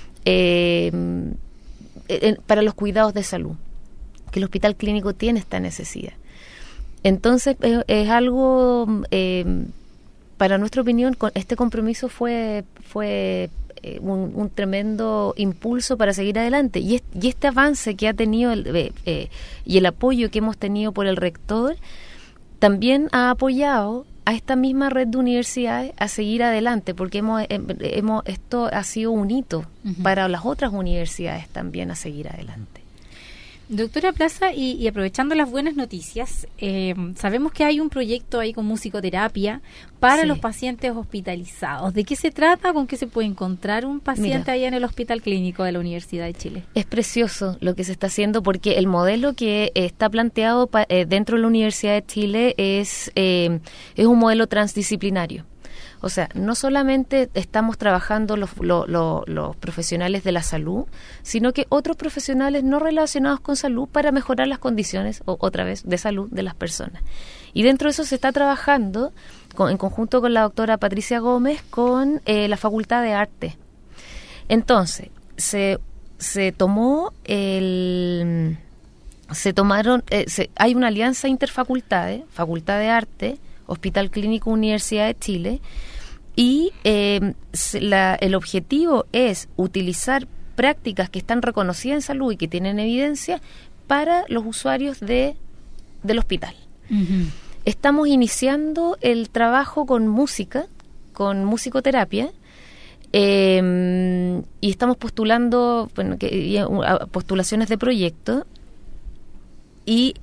para los cuidados de salud, que el hospital clínico tiene esta necesidad. Entonces es algo, para nuestra opinión, este compromiso fue un tremendo impulso para seguir adelante, y este avance que ha tenido y el apoyo que hemos tenido por el rector también ha apoyado a esta misma red de universidades a seguir adelante, porque esto ha sido un hito para las otras universidades también a seguir adelante. Doctora Plaza, y aprovechando las buenas noticias, sabemos que hay un proyecto ahí con musicoterapia para Sí. los pacientes hospitalizados. ¿De qué se trata? ¿Con qué se puede encontrar un paciente ahí en el Hospital Clínico de la Universidad de Chile? Es precioso lo que se está haciendo, porque el modelo que está planteado dentro de la Universidad de Chile es un modelo transdisciplinario. O sea, no solamente estamos trabajando los profesionales de la salud, sino que otros profesionales no relacionados con salud para mejorar las condiciones, otra vez, de salud de las personas. Y dentro de eso se está trabajando en conjunto con la doctora Patricia Gómez con la Facultad de Arte. Entonces, hay una alianza interfacultades, Facultad de Arte, Hospital Clínico Universidad de Chile, y el objetivo es utilizar prácticas que están reconocidas en salud y que tienen evidencia para los usuarios del hospital. Estamos iniciando el trabajo con música, con musicoterapia, y estamos postulando postulaciones de proyecto. Y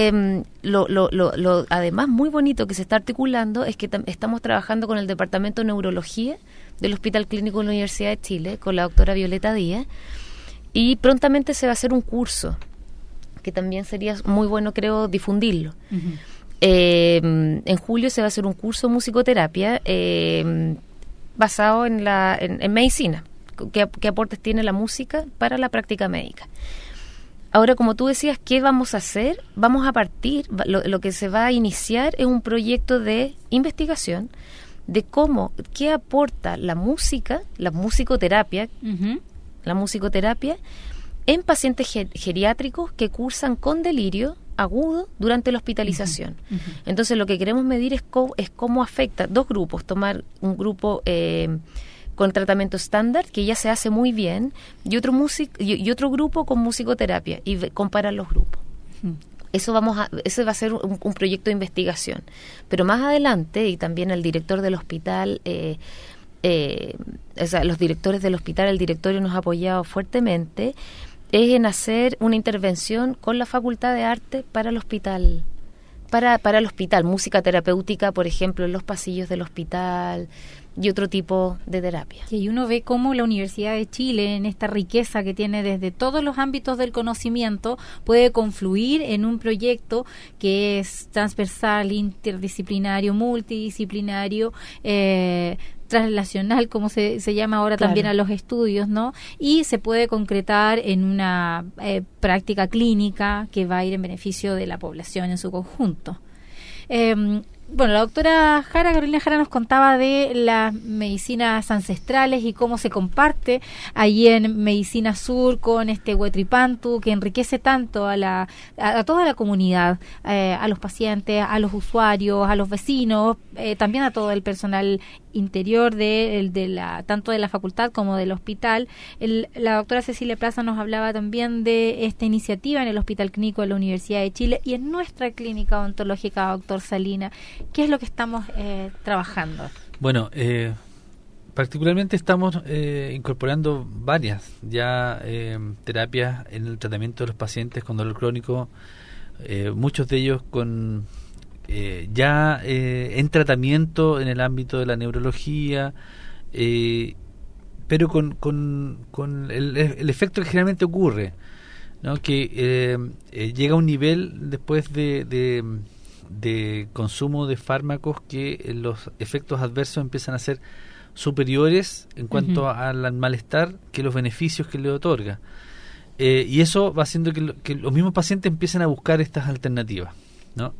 lo además muy bonito que se está articulando es que estamos trabajando con el Departamento de Neurología del Hospital Clínico de la Universidad de Chile, con la doctora Violeta Díaz, y prontamente se va a hacer un curso, que también sería muy bueno, creo, difundirlo. En julio se va a hacer un curso de musicoterapia basado en medicina, qué aportes tiene la música para la práctica médica. Ahora, como tú decías, ¿qué vamos a hacer? Vamos a partir, lo que se va a iniciar es un proyecto de investigación de qué aporta la musicoterapia en pacientes geriátricos que cursan con delirio agudo durante la hospitalización. Entonces, lo que queremos medir es cómo afecta dos grupos, tomar un grupo con tratamiento estándar, que ya se hace muy bien, y otro grupo con musicoterapia, y comparar los grupos. Ese va a ser un proyecto de investigación. Pero más adelante, y también el director del hospital, los directores del hospital, el directorio nos ha apoyado fuertemente, es en hacer una intervención con la Facultad de Arte para el hospital. Para el hospital, música terapéutica, por ejemplo, en los pasillos del hospital, y otro tipo de terapia. Y uno ve cómo la Universidad de Chile, en esta riqueza que tiene desde todos los ámbitos del conocimiento, puede confluir en un proyecto que es transversal, interdisciplinario, multidisciplinario, translacional, como se llama ahora, claro, también a los estudios, ¿no? Y se puede concretar en una práctica clínica que va a ir en beneficio de la población en su conjunto. bueno, la doctora Carolina Jara nos contaba de las medicinas ancestrales y cómo se comparte allí en Medicina Sur con este Huetripantu, que enriquece tanto a toda la comunidad, a los pacientes, a los usuarios, a los vecinos, también a todo el personal interior tanto de la facultad como del hospital. La doctora Cecilia Plaza nos hablaba también de esta iniciativa en el Hospital Clínico de la Universidad de Chile y en nuestra clínica odontológica, doctor Salina. ¿Qué es lo que estamos trabajando? Bueno, particularmente estamos incorporando varias ya terapias en el tratamiento de los pacientes con dolor crónico, muchos de ellos con ya en tratamiento en el ámbito de la neurología, pero con el efecto que generalmente ocurre, ¿no? Que llega a un nivel después de consumo de fármacos que los efectos adversos empiezan a ser superiores en cuanto al malestar que los beneficios que le otorga, y eso va haciendo que los mismos pacientes empiecen a buscar estas alternativas, ¿no?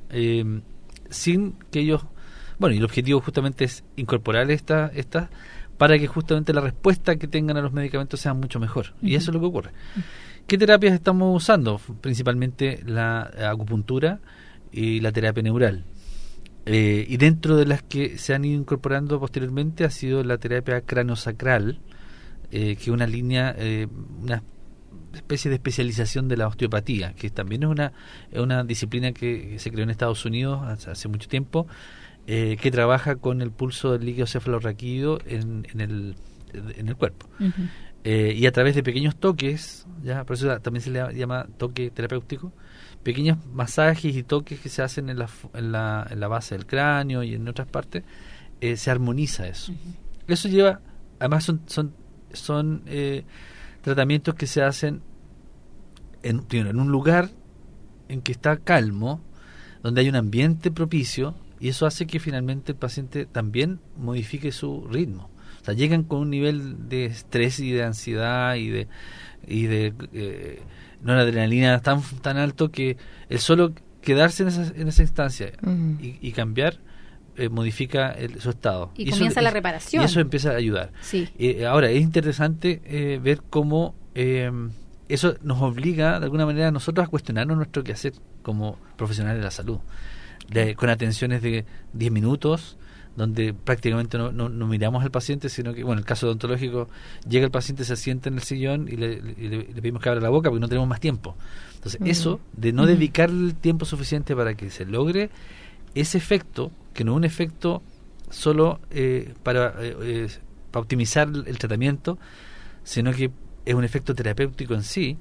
Sin que ellos, bueno, y el objetivo justamente es incorporar estas para que justamente la respuesta que tengan a los medicamentos sea mucho mejor, y eso es lo que ocurre. ¿Qué terapias estamos usando? Principalmente la acupuntura y la terapia neural. Y dentro de las que se han ido incorporando posteriormente ha sido la terapia craniosacral, que es una línea, una especie de especialización de la osteopatía, que también es una disciplina que se creó en Estados Unidos hace mucho tiempo, que trabaja con el pulso del líquido cefalorraquídeo en el cuerpo. Y a través de pequeños toques, ya por eso también se le llama toque terapéutico, pequeños masajes y toques que se hacen en la base del cráneo y en otras partes, se armoniza eso. Eso lleva, además son tratamientos que se hacen primero en un lugar en que está calmo, donde hay un ambiente propicio, y eso hace que finalmente el paciente también modifique su ritmo. O sea, llegan con un nivel de estrés y de ansiedad y de noradrenalina tan alto que el solo quedarse en esa instancia y cambiar modifica su estado. Y comienza la reparación. Y eso empieza a ayudar. Sí. Ahora, es interesante ver cómo eso nos obliga de alguna manera a nosotros a cuestionarnos nuestro quehacer como profesionales de la salud. Con atenciones de 10 minutos, donde prácticamente no miramos al paciente, sino que, bueno, en el caso odontológico, llega el paciente, se sienta en el sillón y le pedimos que abra la boca porque no tenemos más tiempo. Entonces, eso de no dedicarle el tiempo suficiente para que se logre ese efecto, que no es un efecto solo para optimizar el tratamiento, sino que es un efecto terapéutico en sí,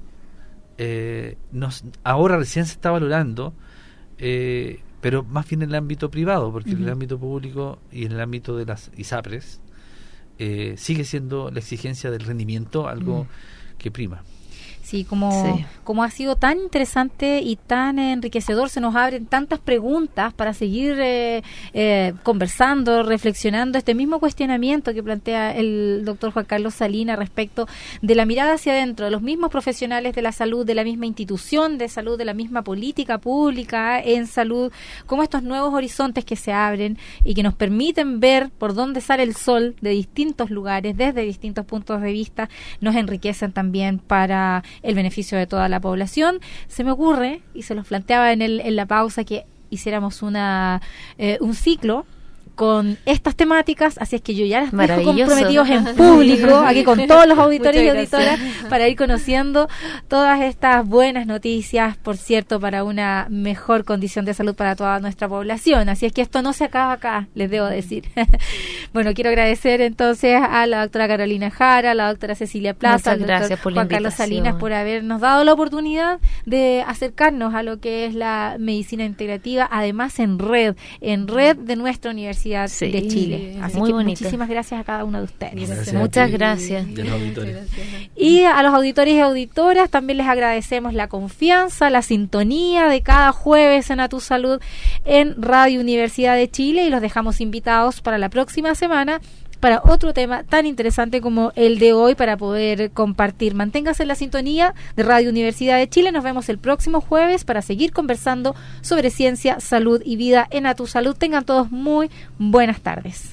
ahora recién se está valorando, pero más bien en el ámbito privado, porque en el ámbito público y en el ámbito de las ISAPRES sigue siendo la exigencia del rendimiento algo que prima. Sí, como ha sido tan interesante y tan enriquecedor, se nos abren tantas preguntas para seguir conversando, reflexionando, este mismo cuestionamiento que plantea el doctor Juan Carlos Salina respecto de la mirada hacia adentro, de los mismos profesionales de la salud, de la misma institución de salud, de la misma política pública en salud, como estos nuevos horizontes que se abren y que nos permiten ver por dónde sale el sol de distintos lugares, desde distintos puntos de vista, nos enriquecen también para el beneficio de toda la población. Se me ocurre, y se los planteaba en la pausa, que hiciéramos un ciclo con estas temáticas, así es que yo ya las dejo comprometidos en público, aquí con todos los auditores y auditoras, para ir conociendo todas estas buenas noticias, por cierto, para una mejor condición de salud para toda nuestra población. Así es que esto no se acaba acá, les debo decir. Bueno, quiero agradecer entonces a la doctora Carolina Jara, a la doctora Cecilia Plaza, al doctor Juan Carlos Salinas por habernos dado la oportunidad de acercarnos a lo que es la medicina integrativa, además en red de nuestra Universidad de Chile. Así que muchísimas gracias a cada uno de ustedes. Muchas gracias. Y a los auditores y auditoras también les agradecemos la confianza, la sintonía de cada jueves en A Tu Salud en Radio Universidad de Chile, y los dejamos invitados para la próxima semana para otro tema tan interesante como el de hoy para poder compartir. Manténgase en la sintonía de Radio Universidad de Chile. Nos vemos el próximo jueves para seguir conversando sobre ciencia, salud y vida en A Tu Salud. Tengan todos muy buenas tardes.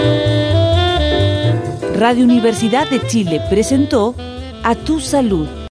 Radio Universidad de Chile presentó A Tu Salud.